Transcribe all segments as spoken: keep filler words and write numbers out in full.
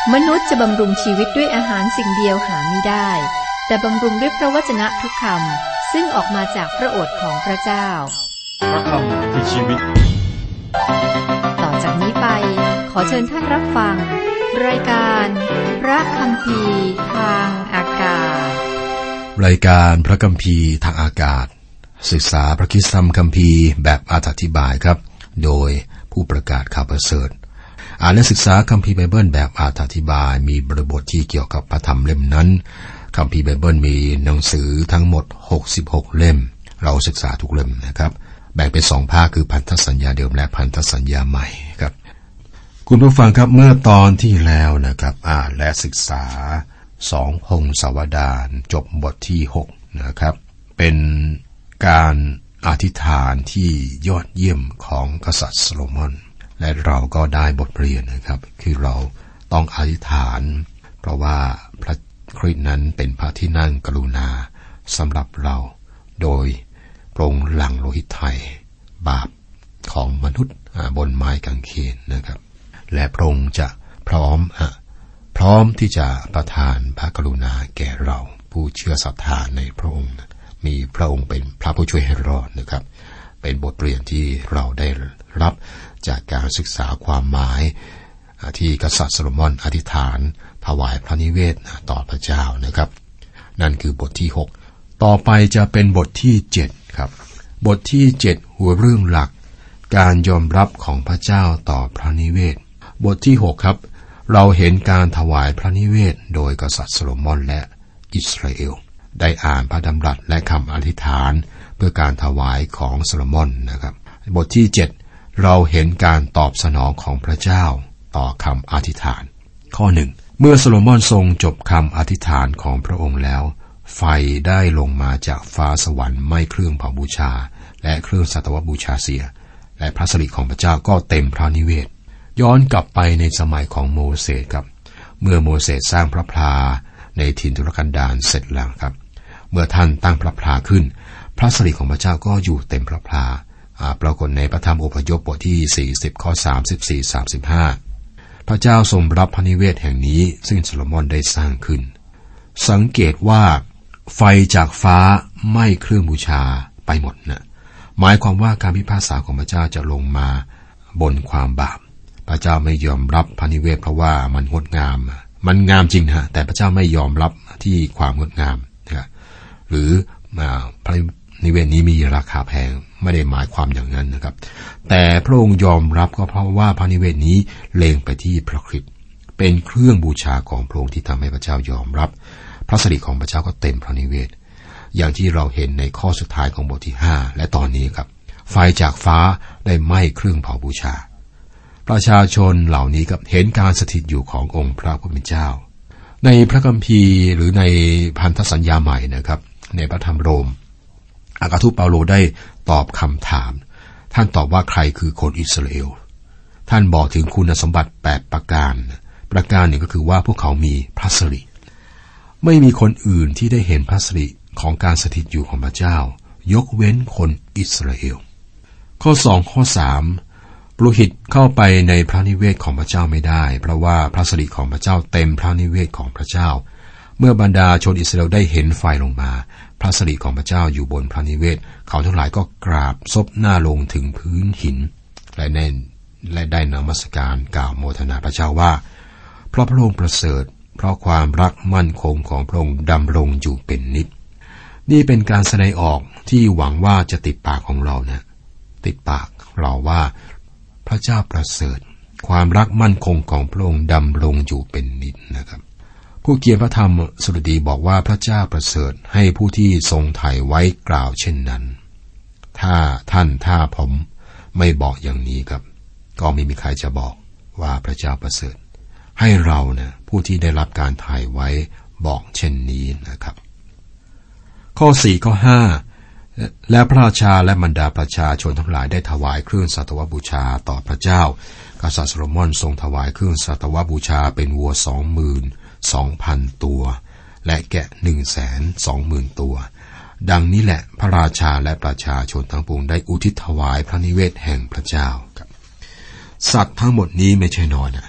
มนุษย์จะบำรุงชีวิตด้วยอาหารสิ่งเดียวหาไม่ได้แต่บำรุงด้วยพระวจนะทุกคำซึ่งออกมาจากพระโอษฐ์ของพระเจ้าพระคำคือชีวิตต่อจากนี้ไปขอเชิญท่านรับฟังรายการพระคัมภีร์ทางอากาศรายการพระคัมภีร์ทางอากาศศึกษาพระคริสตธรรมคัมภีร์แบบอธิบายครับโดยผู้ประกาศข่าวประเสริฐอ่านและศึกษาคัมภีร์ไบเบิลแบบอธิบายมีบริบทที่เกี่ยวกับพระธรรมเล่มนั้นคัมภีร์ไบเบิลมีหนังสือทั้งหมดหกสิบหกเล่มเราศึกษาทุกเล่มนะครับแบ่งเป็นสองภาคคือพันธสัญญาเดิมและพันธสัญญาใหม่ครับคุณผู้ฟังครับเมื่อตอนที่แล้วนะครับอ่านและศึกษาสองพงศาวดารจบบทที่หกนะครับเป็นการอธิษฐานที่ยอดเยี่ยมของกษัตริย์โซโลมอนและเราก็ได้บทเรียนนะครับคือเราต้องอธิษฐานเพราะว่าพระคริสต์นั้นเป็นพระที่นั่งกรุณาสำหรับเราโดยพระองค์หลั่งโลหิตไถ่บาปของมนุษย์บนไม้กางเขนนะครับและพระองค์จะพร้อมพร้อมที่จะประทานพระกรุณาแก่เราผู้เชื่อศรัทธาในพระองค์มีพระองค์เป็นพระผู้ช่วยให้รอดนะครับเป็นบทเรียนที่เราได้รับจากการศึกษาความหมายที่กษัตริย์โซโลมอนอธิษฐานถวายพระนิเวศต่อพระเจ้านะครับนั่นคือบทที่หกต่อไปจะเป็นบทที่เจ็ดครับบทที่เจ็ดหัวเรื่องหลักการยอมรับของพระเจ้าต่อพระนิเวศบทที่หกครับเราเห็นการถวายพระนิเวศโดยกษัตริย์โซโลมอนและอิสราเอลได้อ่านพระดำรัสและคำอธิษฐานเพื่อการถวายของโซโลมอนนะครับบทที่เจ็ดเราเห็นการตอบสนองของพระเจ้าต่อคำอธิษฐานข้อหนึ่งเมื่อโซโลมอนทรงจบคำอธิษฐานของพระองค์แล้วไฟได้ลงมาจากฟ้าสวรรค์ไหม้เครื่องเผาบูชาและเครื่องสัตวบูชาเสียและพระสิริของพระเจ้าก็เต็มพระนิเวศย้อนกลับไปในสมัยของโมเสสครับเมื่อโมเสสสร้างพระพลาในถิ่นทุรกันดารเสร็จแล้วครับเมื่อท่านตั้งพระพลาขึ้นพระสิริของพระเจ้าก็อยู่เต็มพระพลาปรากฏในพระธรรมอพยพบทที่สี่สิบข้อสามสิบสี่ สามสิบห้าพระเจ้าทรงรับพระนิเวศแห่งนี้ซึ่งโซโลมอนได้สร้างขึ้นสังเกตว่าไฟจากฟ้าไหม้เครื่องบูชาไปหมดนะหมายความว่าการพิพากษาของพระเจ้าจะลงมาบนความบาปพระเจ้าไม่ยอมรับพระนิเวศเพราะว่ามันงดงามมันงามจริงฮะแต่พระเจ้าไม่ยอมรับที่ความงดงามนะหรือพระนิเวศนี้มีราคาแพงไม่ได้หมายความอย่างนั้นนะครับแต่พระองค์ยอมรับก็เพราะว่าพระนิเวศนี้เล็งไปที่พระคริสต์เป็นเครื่องบูชาของพระองค์ที่ทำให้พระเจ้ายอมรับพระสิริของพระเจ้าก็เต็มพระนิเวศอย่างที่เราเห็นในข้อสุดท้ายของบทที่ห้าและตอนนี้ครับไฟจากฟ้าได้ไหม้เครื่องเผาบูชาประชาชนเหล่านี้ครับเห็นการสถิตอยู่ขององค์พระผู้เป็นเจ้าในพระคัมภีร์หรือในพันธสัญญาใหม่นะครับในพระธรรมโรมอาคาทูตเปาโลได้ตอบคำถามท่านตอบว่าใครคือคนอิสราเอลท่านบอกถึงคุณสมบัติแปดประการประการหนึ่งก็คือว่าพวกเขามีพระสิริไม่มีคนอื่นที่ได้เห็นพระสิริของการสถิตอยู่ของพระเจ้ายกเว้นคนอิสราเอลข้อสองข้อสามปุโรหิตเข้าไปในพระนิเวศของพระเจ้าไม่ได้เพราะว่าพระสิริของพระเจ้าเต็มพระนิเวศของพระเจ้าเมื่อบรรดาชนอิสราเอลได้เห็นไฟลงมาพระสิริของพระเจ้าอยู่บนพระนิเวศเขาทั้งหลายก็กราบซบหน้าลงถึงพื้นหินและแน่นและได้นมัสการกล่าวโมทนาพระเจ้าว่าเพราะพระองค์ประเสริฐเพราะความรักมั่นคงของพระองค์ดำรงอยู่เป็นนิจนี่เป็นการแสดงออกที่หวังว่าจะติดปากของเรานะติดปากเราว่าพระเจ้าประเสริฐความรักมั่นคงของพระองค์ดำรงอยู่เป็นนิจนะครับผู้เขียนพระธรรมสดุดีบอกว่าพระเจ้าประเสริฐให้ผู้ที่ทรงไถ่ไว้กล่าวเช่นนั้นถ้าท่านถ้าผมไม่บอกอย่างนี้ครับก็ไม่มีใครจะบอกว่าพระเจ้าประเสริฐให้เรานะผู้ที่ได้รับการไถ่ไว้บอกเช่นนี้นะครับข้อสี่ข้อห้าและพระราชาและบรรดาประชาชนทั้งหลายได้ถวายเครื่องสัตวบูชาต่อพระเจ้ากษัตริย์โซโลมอนทรงถวายเครื่องสัตวบูชาเป็นวัวสองหมื่นสองพันตัวและแกะหนึ่งแสนสองหมื่นตัวดังนี้แหละพระราชาและประชาชนทั้งปวงได้อุทิศถวายพระนิเวศแห่งพระเจ้าสัตว์ทั้งหมดนี้ไม่ใช่น้อยนะ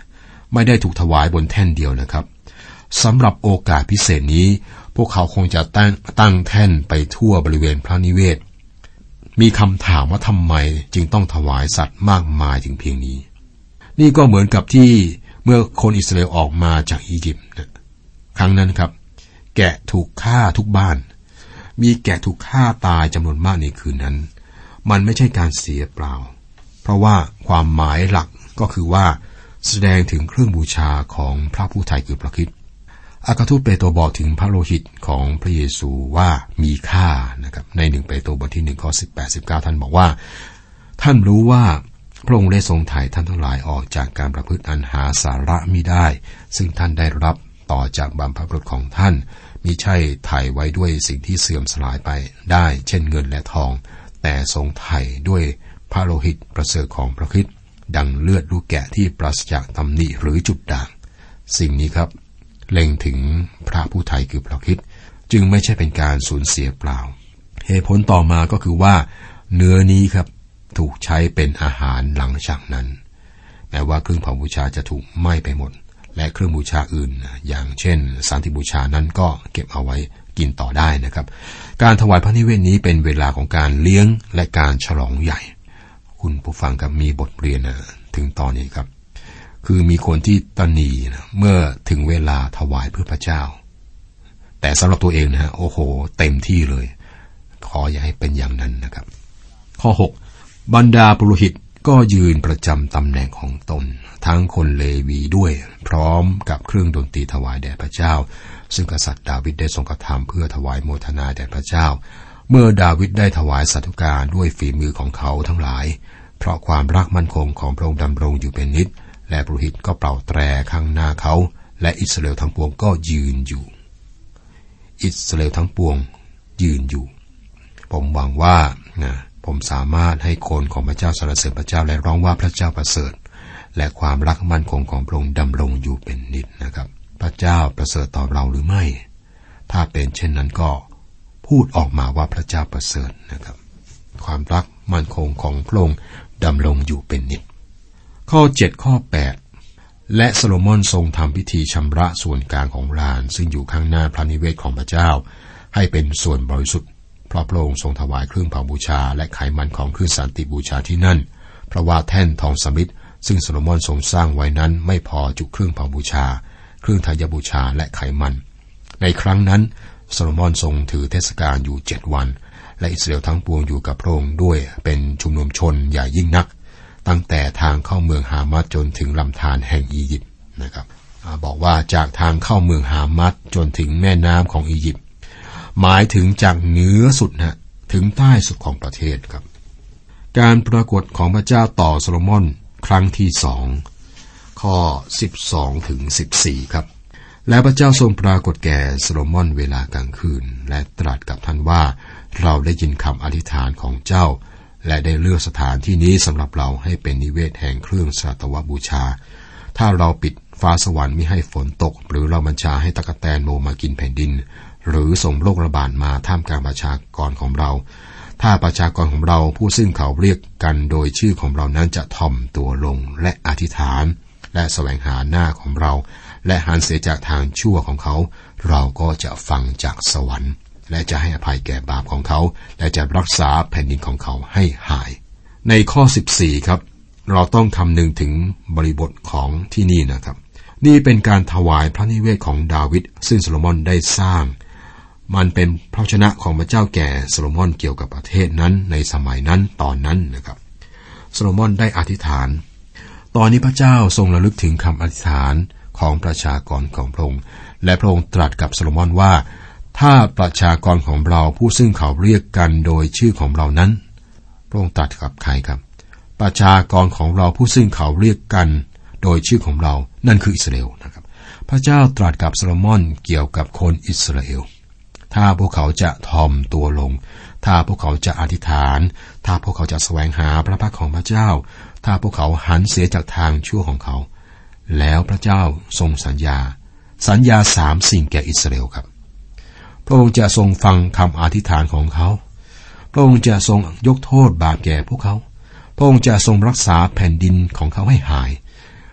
ไม่ได้ถูกถวายบนแท่นเดียวนะครับสำหรับโอกาสพิเศษนี้พวกเขาคงจะตั้งตั้งแท่นไปทั่วบริเวณพระนิเวศมีคำถามว่าทำไมจึงต้องถวายสัตว์มากมายถึงเพียงนี้นี่ก็เหมือนกับที่เมื่อคนอิสราเอลออกมาจากอียิปต์ครั้งนั้นครับแกะถูกฆ่าทุกบ้านมีแกะถูกฆ่าตายจำนวนมากในคืนนั้นมันไม่ใช่การเสียเปล่าเพราะว่าความหมายหลักก็คือว่าแสดงถึงเครื่องบูชาของพระผู้ไถ่คือพระคริสต์อาคาทูตเปโตรบอกถึงพระโลหิตของพระเยซูว่ามีค่านะครับในหนึ่งเปโตรบทที่หนึ่งข้อสิบแปด สิบเก้าท่านบอกว่าท่านรู้ว่าพระองค์ได้ทรงไถ่ท่านทั้งหลายออกจากการประพฤติอันหาสาระมิได้ซึ่งท่านได้รับต่อจากบรรพบุรุษของท่านมิใช่ไถ่ไว้ด้วยสิ่งที่เสื่อมสลายไปได้เช่นเงินและทองแต่ทรงไถ่ด้วยพระโลหิตประเสริฐของพระคริสต์ดังเลือดลูกแกะที่ปราศจากตำหนิหรือจุดด่างสิ่งนี้ครับเล็งถึงพระผู้ไถ่คือพระคริสต์จึงไม่ใช่เป็นการสูญเสียเปล่าเหตุผลต่อมาก็คือว่าเนื้อนี้ครับถูกใช้เป็นอาหารหลังจากนั้นแม้ว่าเครื่องเผาบูชาจะถูกไหม้ไปหมดและเครื่องบูชาอื่นอย่างเช่นสันติบูชานั้นก็เก็บเอาไว้กินต่อได้นะครับการถวายพระนิเวศนี้เป็นเวลาของการเลี้ยงและการฉลองใหญ่คุณผู้ฟังครับมีบทเรียนถึงตอนนี้ครับคือมีคนที่ตนีนะเมื่อถึงเวลาถวายเพื่อพระเจ้าแต่สำหรับตัวเองนะฮะโอ้โหเต็มที่เลยขออย่าให้เป็นอย่างนั้นนะครับข้อหกบรรดาปุโรหิตก็ยืนประจำตำแหน่งของตนทั้งคนเลวีด้วยพร้อมกับเครื่องดนตรีถวายแด่พระเจ้าซึ่งกษัตริย์ดาวิดได้ทรงกระทำเพื่อถวายโมทนาแด่พระเจ้าเมื่อดาวิดได้ถวายสัตว์การด้วยฝีมือของเขาทั้งหลายเพราะความรักมั่นคงของพระองค์ดำรงอยู่เป็นนิจและปุโรหิตก็เป่าแตรข้างหน้าเขาและอิสราเอลทั้งปวงก็ยืนอยู่อิสราเอลทั้งปวงยืนอยู่ผมหวังว่านะผมสามารถให้คนของพระเจ้าสรรเสริญพระเจ้าและร้องว่าพระเจ้าประเสริฐและความรักมั่นคงของพระองค์ดำรงอยู่เป็นนิจนะครับพระเจ้าประเสริฐต่อเราหรือไม่ถ้าเป็นเช่นนั้นก็พูดออกมาว่าพระเจ้าประเสริฐนะครับความรักมั่นคงของพระองค์ดำรงอยู่เป็นนิจข้อเจ็ดข้อแปดและโซโลมอนทรงทำพิธีชำระส่วนกลางของลานซึ่งอยู่ข้างหน้าพระนิเวศของพระเจ้าให้เป็นส่วนบริสุทธิ์เพราะพระองค์ทรงถวายเครื่องเผาบูชาและไขมันของเครื่องสันติบูชาที่นั่นเพราะว่าแท่นทองสมิธซึ่งโซโลมอนทรงสร้างไว้นั้นไม่พอจุเครื่องเผาบูชาเครื่องทายบูชาและไขมันในครั้งนั้นโซโลมอนทรงถือเทศกาลอยู่เจ็ดวันและอิสราเอลทั้งปวงอยู่กับพระองค์ด้วยเป็นชุมนุมชนใหญ่ยิ่งนักตั้งแต่ทางเข้าเมืองฮามัดจนถึงลำธารแห่งอียิปต์นะครับบอกว่าจากทางเข้าเมืองฮามัดจนถึงแม่น้ำของอียิปต์หมายถึงจากเหนือสุดนะถึงใต้สุดของประเทศครับการปรากฏของพระเจ้าต่อโซโลมอนครั้งที่สองข้อสิบสองถึงสิบสี่ครับและพระเจ้าทรงปรากฏแก่โซโลมอนเวลากลางคืนและตรัสกับท่านว่าเราได้ยินคำอธิษฐานของเจ้าและได้เลือกสถานที่นี้สำหรับเราให้เป็นนิเวศแห่งเครื่องสัตวบูชาถ้าเราปิดฟ้าสวรรค์มิให้ฝนตกหรือเราบัญชาให้ตะกแตนโมมากินแผ่นดินหรือส่งโรคระบาดมาท่ามกลางประชากรของเราถ้าประชากรของเราผู้ซึ่งเขาเรียกกันโดยชื่อของเรานั้นจะถ่อมตัวลงและอธิษฐานและแสวงหาหน้าของเราและหันเสียจากทางชั่วของเขาเราก็จะฟังจากสวรรค์และจะให้อภัยแก่บาปของเขาและจะรักษาแผ่นดินของเขาให้หายในข้อสิบสี่ครับเราต้องคำนึงถึงบริบทของที่นี่นะครับนี่เป็นการถวายพระนิเวศของดาวิดซึ่งโซโลมอนได้สร้างมันเป็นพระชนะของพระเจ้าแก่โซโลมอนเกี่ยวกับประเทศนั้นในสมัยนั้นตอนนั้นนะครับโซโลมอนได้อธิษฐานตอนนี้พระเจ้าทรงระลึกถึงคำอธิษฐานของประชากรของพระองค์และพระองค์ตรัสกับโซโลมอนว่าถ้าประชากรของเราผู้ซึ่งเขาเรียกกันโดยชื่อของเรานั้นพระองค์ตรัสกับใครครับประชากรของเราผู้ซึ่งเขาเรียกกันโดยชื่อของเรานั่นคืออิสราเอลนะครับพระเจ้าตรัสกับโซโลมอนเกี่ยวกับคนอิสราเอลถ้าพวกเขาจะถ่อมตัวลงถ้าพวกเขาจะอธิษฐานถ้าพวกเขาจะแสวงหาพระพักของพระเจ้าถ้าพวกเขาหันเสียจากทางชั่วของเขาแล้วพระเจ้าทรงสัญญาสัญญาสามสิ่งแก่อิสราเอลครับพระองค์จะทรงฟังคำอธิษฐานของเขาพระองค์จะทรงยกโทษบาปแก่พวกเขาพระองค์จะทรงรักษาแผ่นดินของเขาให้หาย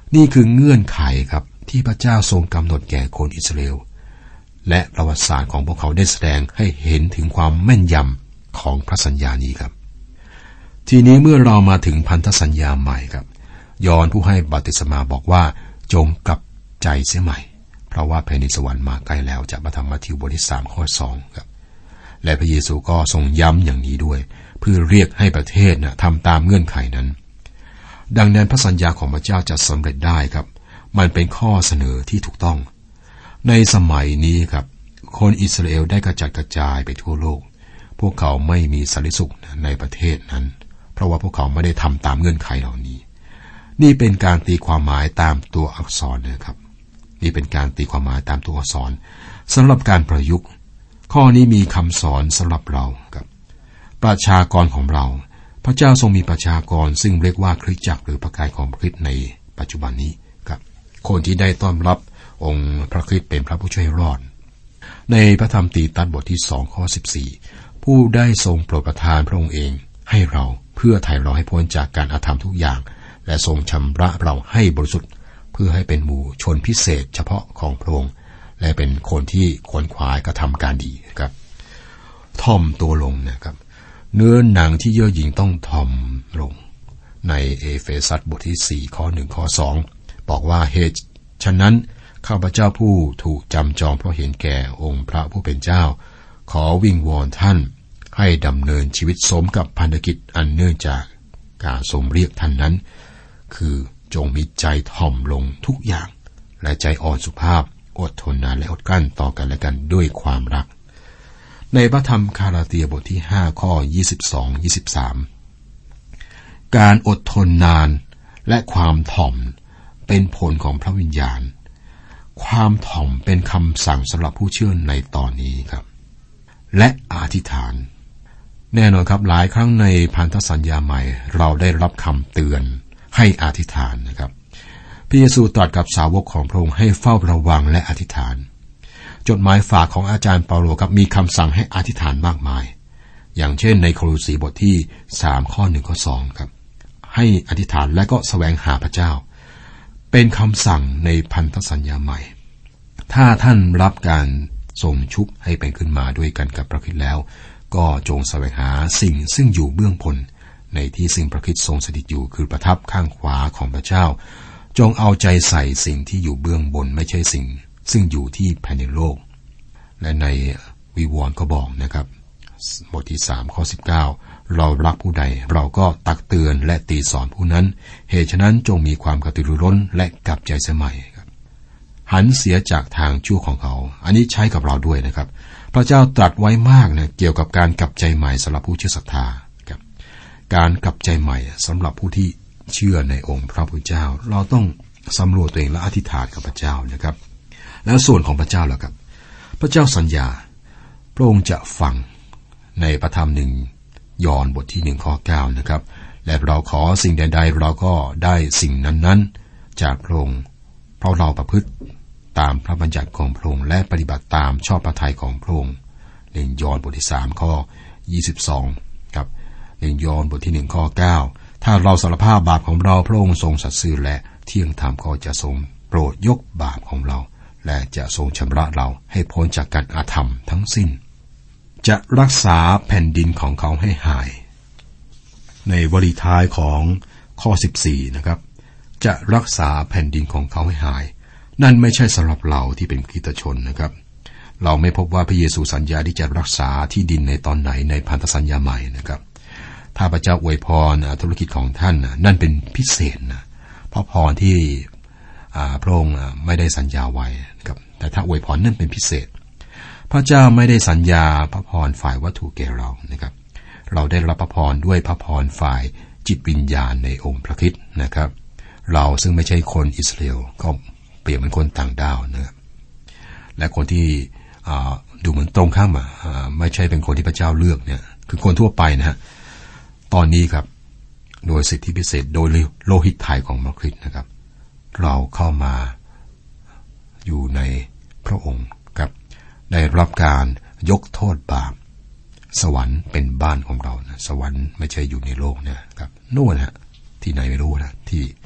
นี่คือเงื่อนไขครับที่พระเจ้าทรงกำหนดแก่คนอิสราเอลและประวัติศาสตร์ของพวกเขาได้แสดงให้เห็นถึงความแม่นยำของพระสัญญานี้ครับทีนี้เมื่อเรามาถึงพันธสัญญาใหม่ครับยอห์นผู้ให้บัพติศมาบอกว่าจงกลับใจเสียใหม่เพราะว่าแผ่นดินสวรรค์มาใกล้แล้วจากพระธรรมมัทธิวบทที่สามข้อสองครับและพระเยซูก็ทรงย้ำอย่างนี้ด้วยเพื่อเรียกให้ประเทศนะทำตามเงื่อนไขนั้นดังนั้นพระสัญญาของพระเจ้าจะสำเร็จได้ครับมันเป็นข้อเสนอที่ถูกต้องในสมัยนี้ครับคนอิสราเอลได้กระจัดกระจายไปทั่วโลกพวกเขาไม่มีสันติสุขในประเทศนั้นเพราะว่าพวกเขาไม่ได้ทำตามเงื่อนไขเหล่านี้นี่เป็นการตีความหมายตามตัวอักษรนะครับนี่เป็นการตีความหมายตามตัวอักษรสำหรับการประยุกต์ข้อนี้มีคำสอนสำหรับเราครับประชากรของเราพระเจ้าทรงมีประชากรซึ่งเรียกว่าคริสตจักรหรือพระกายของคริสต์ในปัจจุบันนี้ครับคนที่ได้ต้อนรับองค์พระคริสต์เป็นพระผู้ช่วยรอดในพระธรรมตีตัสบทที่สองข้อสิบสี่ผู้ได้ทรงโปรดประทานพระองค์เองให้เราเพื่อไถ่เราให้พ้นจากการอาธรรมทุกอย่างและทรงชำระเราให้บริสุทธิ์เพื่อให้เป็นหมู่ชนพิเศษเฉพาะของพระองค์และเป็นคนที่ขวนขวายกระทำการดีครับถ่อมตัวลงนะครับเนื้อหนังที่เยื่อหยิ่งต้องถ่อมลงในเอเฟซัสบทที่สี่ข้อหนึ่งข้อสองบอกว่าเหตุฉะนั้นข้าพเจ้าผู้ถูกจำจองเพราะเห็นแก่องค์พระผู้เป็นเจ้าขอวิงวอนท่านให้ดำเนินชีวิตสมกับพันธกิจอันเนื่องจากการทรงเรียกท่านนั้นคือจงมีใจถ่อมลงทุกอย่างและใจอ่อนสุภาพอดทนนานและอดกลั้นต่อกันและกันด้วยความรักในพระธรรมคาลาเตียบทที่ห้าข้อยี่สิบสอง ยี่สิบสามการอดทนนานและความถ่อมเป็นผลของพระวิญญาณความถ่อมเป็นคำสั่งสำหรับผู้เชื่อในตอนนี้ครับและอธิษฐานแน่นอนครับหลายครั้งในพันธสัญญาใหม่เราได้รับคำเตือนให้อธิษฐานนะครับพระเยซูตรัสกับสาวกของพระองค์ให้เฝ้าระวังและอธิษฐานจดหมายฝากของอาจารย์เปาโลครับมีคำสั่งให้อธิษฐานมากมายอย่างเช่นในโคโลสีบทที่สามข้อหนึ่งข้อสองครับให้อธิษฐานและก็แสวงหาพระเจ้าเป็นคำสั่งในพันธสัญญาใหม่ถ้าท่านรับการทรงชุบให้เป็นขึ้นมาด้วยกันกับพระคริสต์แล้วก็จงแสวงหาสิ่งซึ่งอยู่เบื้องบนในที่ซึ่งพระคริสต์ทรงสถิตอยู่คือประทับข้างขวาของพระเจ้าจงเอาใจใส่สิ่งที่อยู่เบื้องบนไม่ใช่สิ่งซึ่งอยู่ที่ภายในโลกและในวิวรณ์ก็บอกนะครับบทที่สามข้อสิบเก้าเรารักผู้ใดเราก็ตักเตือนและตีสอนผู้นั้นเหตุฉะนั้นจงมีความกระตือรือร้นและกลับใจเสียใหม่ครับหันเสียจากทางชั่วของเขาอันนี้ใช้กับเราด้วยนะครับพระเจ้าตรัสไว้มากนะเกี่ยวกับการกลับใจใหม่สำหรับผู้เชื่อศรัทธาครับการกลับใจใหม่สำหรับผู้ที่เชื่อในองค์พระผู้เจ้าเราต้องสำรวจตัวเองและอธิษฐานกับพระเจ้านะครับแล้วส่วนของพระเจ้าล่ะครับพระเจ้าสัญญาพระองค์จะฟังในพระธรรมหนึ่งยอห์นบทที่หนึ่งข้อเก้านะครับและเราขอสิ่งใดๆเราก็ได้สิ่งนั้นๆจากพระองค์เพราะเราประพฤติตามพระบัญญัติของพระองค์และปฏิบัติตามชอบพระทัยของพระองค์หนึ่งยอห์นบทที่สามข้อยี่สิบสองครับหนึ่งยอห์นบทที่หนึ่งข้อเก้าถ้าเราสารภาพบาปของเราพระองค์ทรงสัตย์ซื่อและเที่ยงธรรมก็จะทรงโปรดยกบาปของเราและจะทรงชำระเราให้พ้นจากการอาธรรมทั้งสิ้นจะรักษาแผ่นดินของเขาให้หายในวลีท้ายของข้อสิบสี่นะครับจะรักษาแผ่นดินของเขาให้หายนั่นไม่ใช่สำหรับเราที่เป็นคริสตชนนะครับเราไม่พบว่าพระเยซูสัญญาที่จะรักษาที่ดินในตอนไหนในพันธสัญญาใหม่นะครับถ้าพระเจ้าอวยพรธุรกิจของท่านนั่นเป็นพิเศษนะเพราะพรที่พระองค์ไม่ได้สัญญาไว้นะครับแต่ถ้าอวยพรนั่นเป็นพิเศษพระเจ้าไม่ได้สัญญาพระพรฝ่ายวัตถุแก่เรานะครับเราได้รับพระพรด้วยพระพรฝ่ายจิตวิญญาณในองค์พระคริสต์นะครับเราซึ่งไม่ใช่คนอิสราเอลก็เปรียบเหมือนคนต่างดาวนะครับและคนที่ดูเหมือนตรงข้ามอ่ะไม่ใช่เป็นคนที่พระเจ้าเลือกเนี่ยคือคนทั่วไปนะฮะตอนนี้ครับโดยสิทธิพิเศษโดยโลหิตไทยของพระคริสต์นะครับเราเข้ามาอยู่ในพระองค์ครับได้รับการยกโทษบาปสวรรค์เป็นบ้านของเรานะสวรรค์ไม่ใช่อยู่ในโลกนะครับโน่นฮะที่ไหนไม่รู้นะที่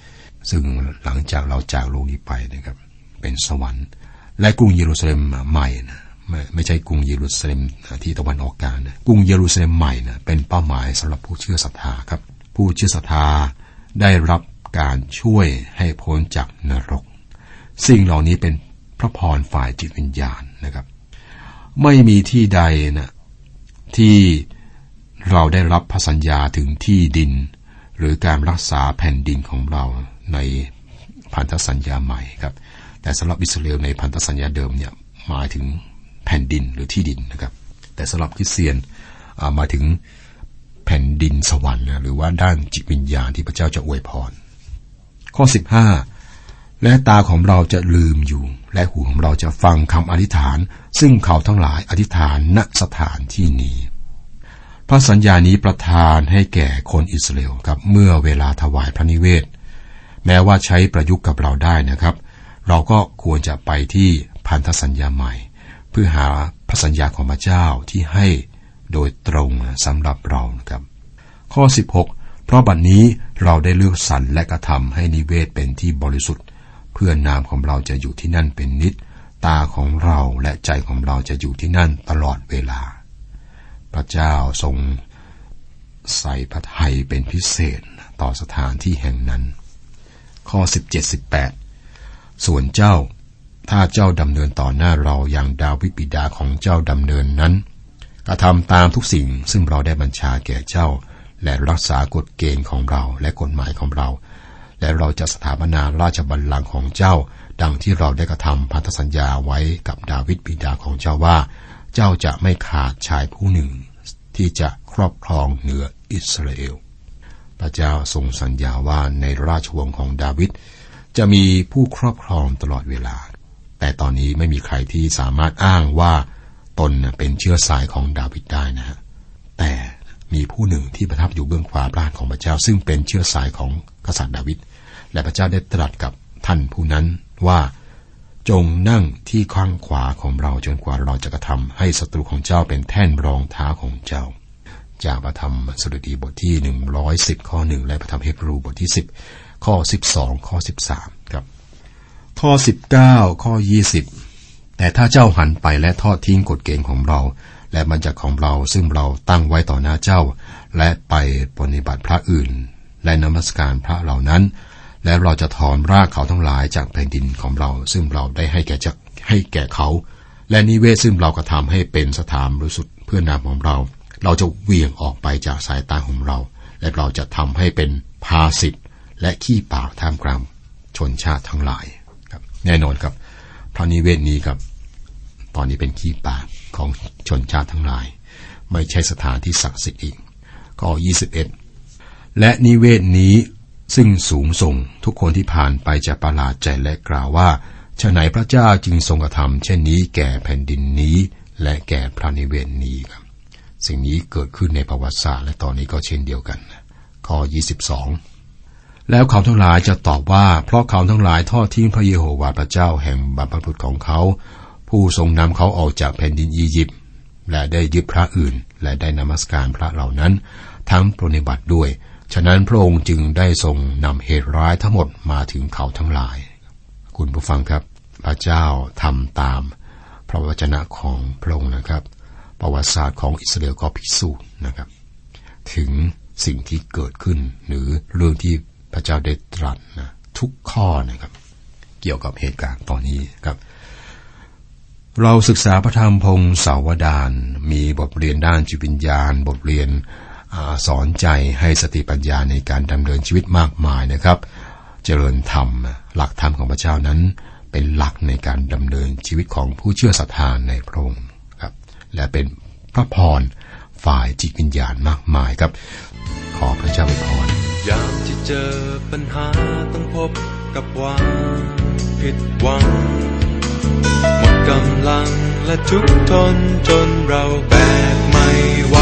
ซึ่งหลังจากเราจากโลกนี้ไปนะครับเป็นสวรรค์และกรุงเยรูซาเล็มใหม่นะไม่ไม่ใช่กรุงเยรูซาเล็มที่ตะวันออกกลางนะกรุงเยรูซาเล็มใหม่นะเป็นเป้าหมายสำหรับผู้เชื่อศรัทธาครับผู้เชื่อศรัทธาได้รับการช่วยให้พ้นจากนรกสิ่งเหล่านี้เป็นพระพรฝ่ายจิตวิญญาณนะครับไม่มีที่ใดนะที่เราได้รับพระสัญญาถึงที่ดินหรือการรักษาแผ่นดินของเราในพันธสัญญาใหม่ครับแต่สำหรับอิสราเอลในพันธสัญญาเดิมเนี่ยหมายถึงแผ่นดินหรือที่ดินนะครับแต่สำหรับคริสเตียนหมายถึงแผ่นดินสวรรค์หรือว่าด้านจิตวิญญาณที่พระเจ้าจะอวยพรข้อสิบห้าและตาของเราจะลืมอยู่และหูของเราจะฟังคำอธิษฐานซึ่งเขาทั้งหลายอธิษฐานณสถานที่นี้พระสัญญานี้ประทานให้แก่คนอิสราเอลครับเมื่อเวลาถวายพระนิเวศแม้ว่าใช้ประยุกต์กับเราได้นะครับเราก็ควรจะไปที่พันธสัญญาใหม่เพื่อหาพระสัญญาของพระเจ้าที่ให้โดยตรงสำหรับเรานะครับข้อสิบหกเพราะบัดนี้เราได้เลือกสรรและกระทำให้นิเวศเป็นที่บริสุทธิ์เพื่อนามของเราจะอยู่ที่นั่นเป็นนิจตาของเราและใจของเราจะอยู่ที่นั่นตลอดเวลาพระเจ้าทรงใส่พระทัยเป็นพิเศษต่อสถานที่แห่งนั้นข้อสิบเจ็ด สิบแปดส่วนเจ้าถ้าเจ้าดำเนินต่อหน้าเราอย่างดาวิดบิดาของเจ้าดำเนินนั้นกระทำตามทุกสิ่งซึ่งเราได้บัญชาแก่เจ้าและรักษากฎเกณฑ์ของเราและกฎหมายของเราและเราจะสถาปนาราชบัลลังก์ของเจ้าดังที่เราได้กระทำพันธสัญญาไว้กับดาวิดบิดาของเจ้าว่าเจ้าจะไม่ขาดชายผู้หนึ่งที่จะครอบครองเหนืออิสราเอลพระเจ้าทรงสัญญาว่าในราชวงศ์ของดาวิดจะมีผู้ครอบครองตลอดเวลาแต่ตอนนี้ไม่มีใครที่สามารถอ้างว่าตนเป็นเชื้อสายของดาวิดได้นะฮะแต่มีผู้หนึ่งที่ประทับอยู่เบื้องขวาพระหัตถ์ของพระเจ้าซึ่งเป็นเชื้อสายของกษัตริย์ดาวิดและพระเจ้าได้ตรัสกับท่านผู้นั้นว่าจงนั่งที่ข้างขวาของเราจนกว่าเราจะกระทำให้ศัตรูของเจ้าเป็นแท่นรองเท้าของเจ้าจากพระธรรมสดุดีบทที่หนึ่งร้อยสิบข้อหนึ่งและพระธรรมเฮบรูบทที่สิบข้อสิบสองข้อสิบสามครับข้อสิบเก้าข้อยี่สิบแต่ถ้าเจ้าหันไปและทอดทิ้งกฎเกณฑ์ของเราและบัญญัติของเราซึ่งเราตั้งไว้ต่อหน้าเจ้าและไปปฏิบัติพระอื่นและนมัสการพระเหล่านั้นและเราจะถอนรากเขาทั้งหลายจากแผ่นดินของเราซึ่งเราได้ให้แก่จะให้แก่เขาและนิเวศซึ่งเรากระทำให้เป็นสถานบริสุทธิ์เพื่อนามของเราเราจะเหวี่ยงออกไปจากสายตาของเราและเราจะทำให้เป็นภาสิทธิ์และขี้ปากท่ามกลางชนชาติทั้งหลายครับแน่นอนครับพระนิเวศนี้ครับตอนนี้เป็นขี้ปากของชนชาติทั้งหลายไม่ใช่สถานที่ศักดิ์สิทธิ์อีกข้อยี่สิบเอ็ดและนิเวศนี้ซึ่งสูงส่งทุกคนที่ผ่านไปจะประหลาดใจและกล่าวว่าฉะไหนพระเจ้าจึงทรงกระทำเช่นนี้แก่แผ่นดินนี้และแก่พระนิเวศนี้ครับสิ่งนี้เกิดขึ้นในประวัติศาสตร์และตอนนี้ก็เช่นเดียวกันข้อยี่สิบสองแล้วเขาทั้งหลายจะตอบว่าเพราะเขาทั้งหลายทอดทิ้งพระเยโฮวาห์พระเจ้าแห่งบรรพบุรุษของเขาผู้ทรงนำเขาออกจากแผ่นดินอียิปต์และได้ยึดพระอื่นและได้นมัสการพระเหล่านั้นทั้งปรนนิบัติด้วยฉะนั้นพระองค์จึงได้ทรงนำเหตุร้ายทั้งหมดมาถึงเขาทั้งหลายคุณผู้ฟังครับพระเจ้าทำตามพระวจนะของพระองค์นะครับประวัติศาสตร์ของอิสราเอลก็พิสูจน์นะครับถึงสิ่งที่เกิดขึ้นหรือเรื่องที่พระเจ้าได้ตรัสนะทุกข้อนะครับเกี่ยวกับเหตุการณ์ตอนนี้ครับเราศึกษาพระธรรมพงศาวดารมีบทเรียนด้านจิตวิญญาณบทเรียนสอนใจให้สติปัญญาในการดำเนินชีวิตมากมายนะครับเจริญธรรมหลักธรรมของพระเจ้านั้นเป็นหลักในการดำเนินชีวิตของผู้เชื่อศรัทธาในพระองค์ครับและเป็นพระพรฝ่ายจิตวิญญาณมากมายครับขอพระเจ้าอวยพรยามที่เจอปัญหาต้องพบกับความผิดหวังหมดกำลังและทุกข์ทนจนเราแบกไม่ไหว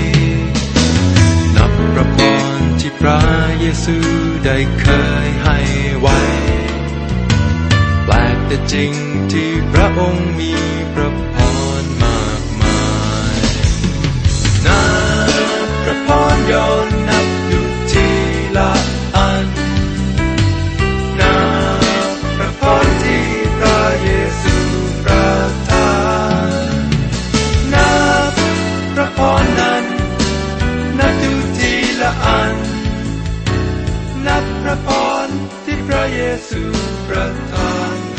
นับพระพรที่พระเยซูได้เคยให้ไว้แปลกแต่จริงที่พระองค์มีพระพรมากมายนับพระพรย้อนนับดูทีละอันระเยซูประทาน